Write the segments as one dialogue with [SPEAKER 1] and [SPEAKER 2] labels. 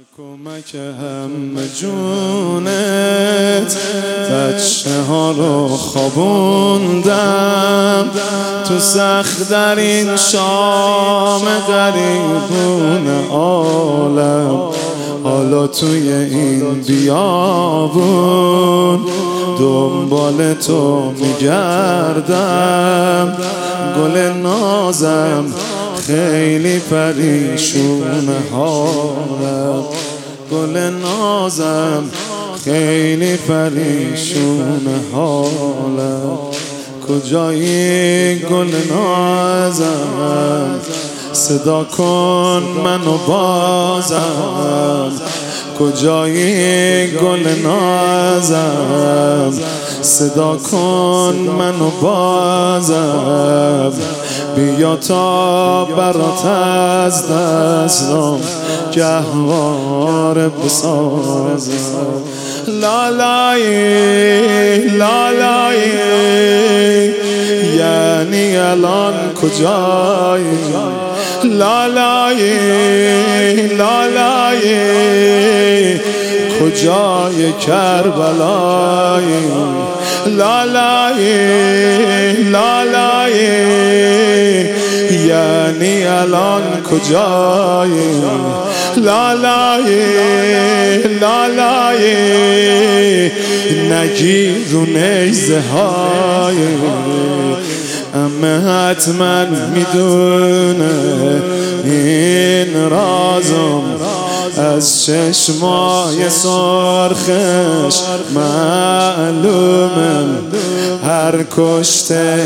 [SPEAKER 1] کمک همه جونت بچه ها رو خوابوندم تو سخت در این شام غریبون عالم. حالا توی این بیابون دنبال تو میگردم. گل نازم خیلی پریشونه حالم. گل نازم خیلی پریشونه حالم. کجایی گل نازم صدا کن منو بازم. کجایی گل نازم صدا کن منو بازم. بیا تا برات از دستم گهواره بسازم. لالایی لالایی یعنی الان کجایی؟ لالایی لالایی کجای کربلایی؟ لالایی لالایی یعنی الان کجایی؟ لالایی لالایی نگیر رو نیزه های امه حتما میدونه این رازم از چشمای سرخش معلومه. هر کشته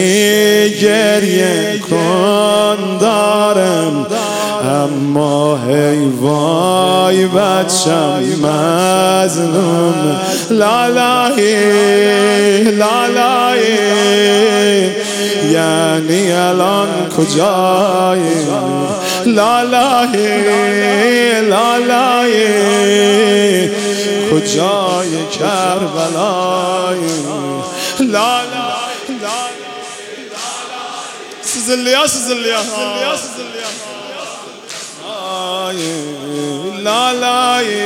[SPEAKER 1] گریه کن دارم اما هی وای بچم مظلوم. لالایی لالایی یعنی الان کجایی؟ لالایی لالایی کجای کربلایی؟ لالایی سزلیا سزلیا لالایی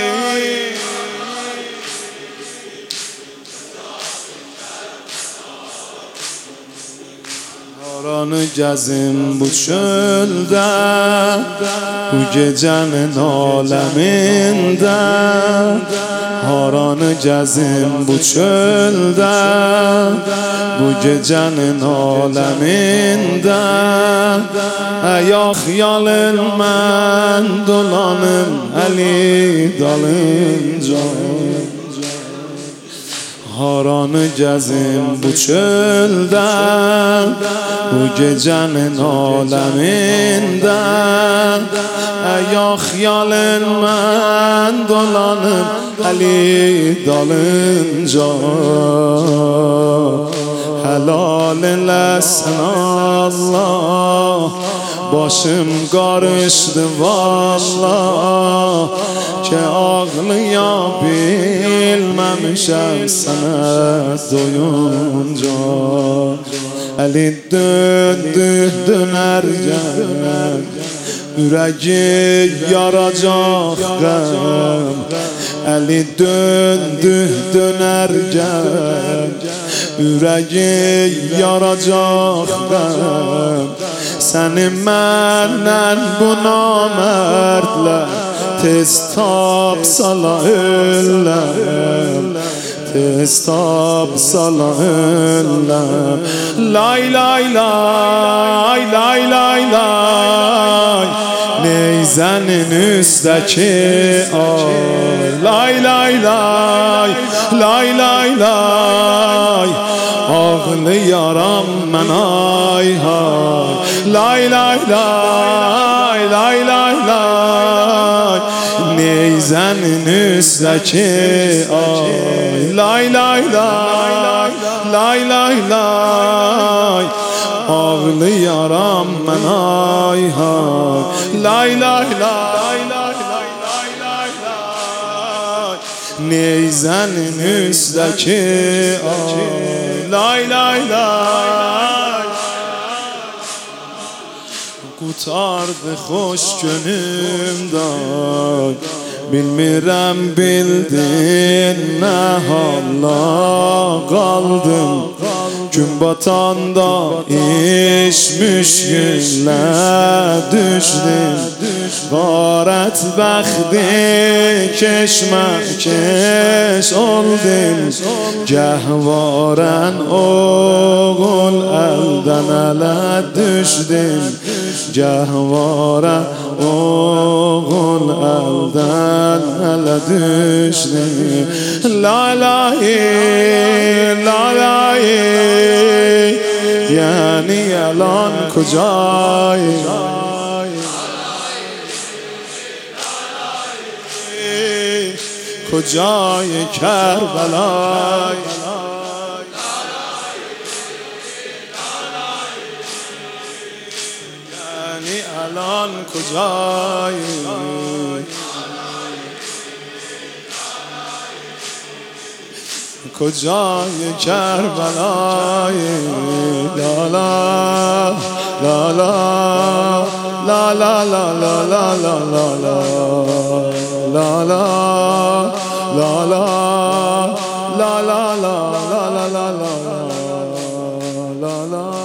[SPEAKER 1] Haranı gezim bu çölde bu gecenin aleminde. Haranı gezim bu çölde bu gecenin aleminde. Aya xiyalın mən dolanım Ali dalınca. Haranı gezim bu çölde bu gecenin aleminde. Aya xiyalın mən dolanım Ali dalınca. Helal eylesin Allah başım karıştı vallah ki ağlayabilmemişim sana doyunca. Ali döndü dönerken yüreği yaracak gam. Ali döndü dönerken yüreği yaracak gam. Seni məndən bu namerdler tez tapsala öllər. Tez tapsala öllər. Lay lay lay lay lay lay neyzenin üstteki ay. Lay lay lay lay lay lay ağlayaram mən ay hay. Lay lay lay lay lay lay neyzenin üstteki ay. Lay lay lay lay lay lay ağlayaram mən ay hay. Lay lay lay lay lay lay lay neyzenin üstteki ay. Lay lay lay tutardı hoş gönlümden. Bilmirəm bildin nə hala qaldım. Gün batanda iş müşkülə düşdüm. Qarət bəxti keşməkeş oldum. Gəhvarən oğul əldən ələ düşdüm. Gəhvarən oğul əldən ələ düşdüm. La ilahe, la ilahe, yani yalan kocayım. کجای کربلای یعنی الان کجای کجای کربلای لا لا لا لا لا لا لا لا لا لا لا لا لا La la la la la la la la la la la la